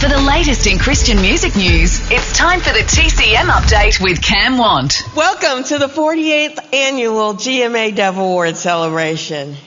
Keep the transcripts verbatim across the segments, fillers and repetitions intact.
For the latest in Christian music news, it's time for the T C M Update with Cam Want. Welcome to the forty-eighth Annual G M A Dove Award celebration.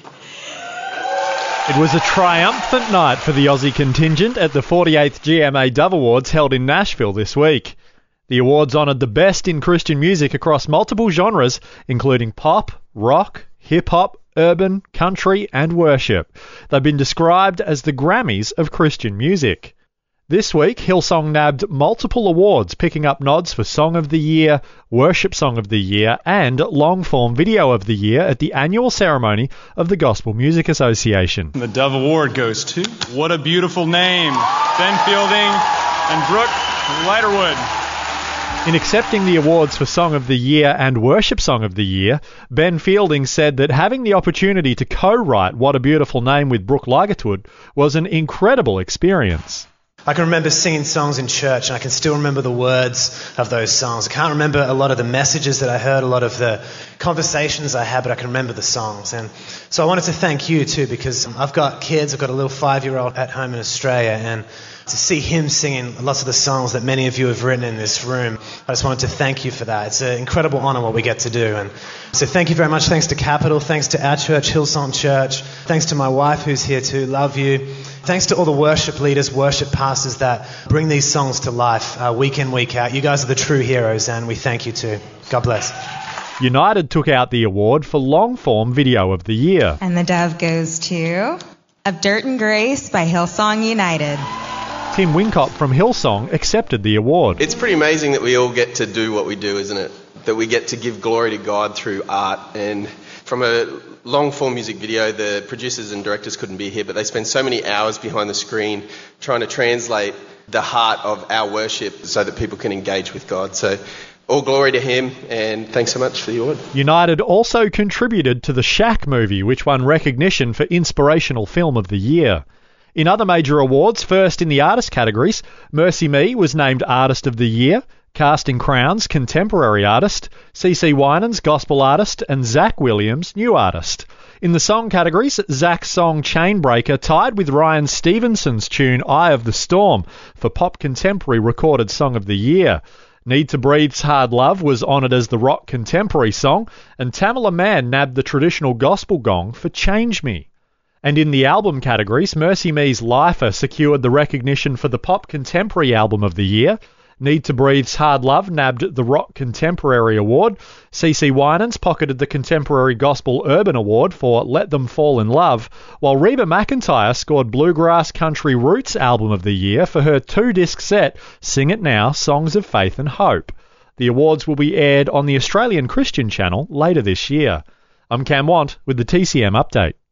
It was a triumphant night for the Aussie contingent at the forty-eighth G M A Dove Awards held in Nashville this week. The awards honoured the best in Christian music across multiple genres, including pop, rock, hip-hop, urban, country and worship. They've been described as the Grammys of Christian music. This week, Hillsong nabbed multiple awards, picking up nods for Song of the Year, Worship Song of the Year, and Long-Form Video of the Year at the annual ceremony of the Gospel Music Association. The Dove Award goes to What a Beautiful Name, Ben Fielding and Brooke Lighterwood. In accepting the awards for Song of the Year and Worship Song of the Year, Ben Fielding said that having the opportunity to co-write What a Beautiful Name with Brooke Lighterwood was an incredible experience. I can remember singing songs in church, and I can still remember the words of those songs. I can't remember a lot of the messages that I heard, a lot of the conversations I had, but I can remember the songs. And so I wanted to thank you too, because I've got kids. I've got a little five-year-old at home in Australia, and to see him singing lots of the songs that many of you have written in this room, I just wanted to thank you for that. It's an incredible honour what we get to do. And so thank you very much. Thanks to Capital. Thanks to our church, Hillsong Church. Thanks to my wife who's here too. Love you. Thanks to all the worship leaders, worship pastors that bring these songs to life uh, week in, week out. You guys are the true heroes, and we thank you too. God bless. United took out the award for Long-Form Video of the Year. And the dove goes to Of Dirt and Grace by Hillsong United. Tim Wincott from Hillsong accepted the award. It's pretty amazing that we all get to do what we do, isn't it? That we get to give glory to God through art. And from a long-form music video, the producers and directors couldn't be here, but they spend so many hours behind the screen trying to translate the heart of our worship so that people can engage with God. So all glory to him, and thanks so much for the award. United also contributed to the Shaq movie, which won recognition for Inspirational Film of the Year. In other major awards, first in the artist categories, Mercy Me was named Artist of the Year, Casting Crowns Contemporary Artist, C C Winans Gospel Artist, and Zach Williams New Artist. In the song categories, Zach's song Chainbreaker tied with Ryan Stevenson's tune Eye of the Storm for Pop Contemporary Recorded Song of the Year. Need to Breathe's Hard Love was honoured as the Rock Contemporary Song, and Tamala Mann nabbed the traditional gospel gong for Change Me. And in the album categories, Mercy Me's Lifer secured the recognition for the Pop Contemporary Album of the Year. Need to Breathe's Hard Love nabbed the Rock Contemporary Award. C C Winans pocketed the Contemporary Gospel Urban Award for Let Them Fall in Love, while Reba McEntire scored Bluegrass Country Roots Album of the Year for her two-disc set, Sing It Now, Songs of Faith and Hope. The awards will be aired on the Australian Christian Channel later this year. I'm Cam Want with the T C M Update.